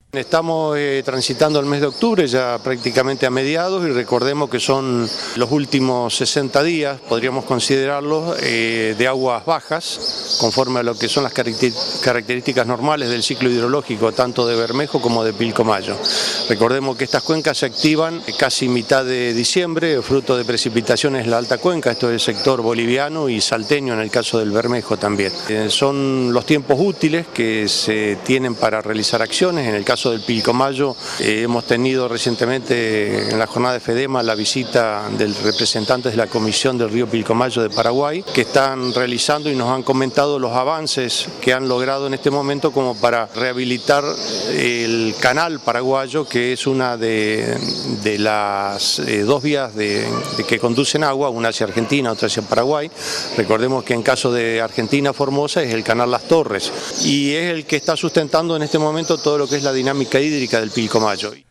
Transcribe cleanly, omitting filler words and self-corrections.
Estamos transitando el mes de octubre, ya prácticamente a mediados, y recordemos que son los últimos 60 días, podríamos considerarlos, de aguas bajas, conforme a lo que son las características normales del ciclo hidrológico, tanto de Bermejo como de Pilcomayo. Recordemos que estas cuencas se activan casi mitad de diciembre, fruto de precipitaciones en la alta cuenca, esto es el sector boliviano y salteño en el caso del Bermejo también. Son los tiempos útiles que se tienen para realizar acciones. En el caso del Pilcomayo hemos tenido recientemente en la jornada de FEDEMA la visita de representantes de la Comisión del Río Pilcomayo de Paraguay, que están realizando y nos han comentado los avances que han logrado en este momento como para rehabilitar el canal paraguayo, que es una de las dos vías que conducen agua, una hacia Argentina, otra hacia Paraguay. Recordemos que en caso de Argentina Formosa es el canal Las Torres y es el que está sustentando en este momento todo lo que es la dinámica hídrica del Pilcomayo.